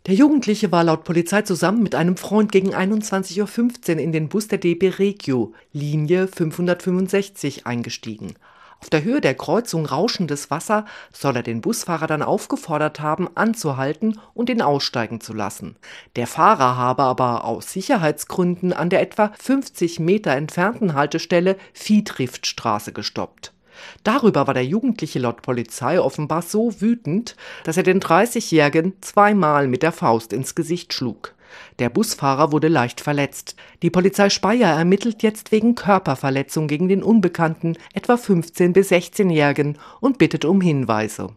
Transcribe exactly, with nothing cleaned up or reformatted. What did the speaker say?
Der Jugendliche war laut Polizei zusammen mit einem Freund gegen einundzwanzig Uhr fünfzehn in den Bus der D B Regio, Linie fünfhundertfünfundsechzig, eingestiegen. Auf der Höhe der Kreuzung Rauschendes Wasser soll er den Busfahrer dann aufgefordert haben, anzuhalten und ihn aussteigen zu lassen. Der Fahrer habe aber aus Sicherheitsgründen an der etwa fünfzig Meter entfernten Haltestelle Viehtriftstraße gestoppt. Darüber war der Jugendliche laut Polizei offenbar so wütend, dass er den dreißigjährigen zweimal mit der Faust ins Gesicht schlug. Der Busfahrer wurde leicht verletzt. Die Polizei Speyer ermittelt jetzt wegen Körperverletzung gegen den Unbekannten, etwa fünfzehn- bis sechzehnjährigen, und bittet um Hinweise.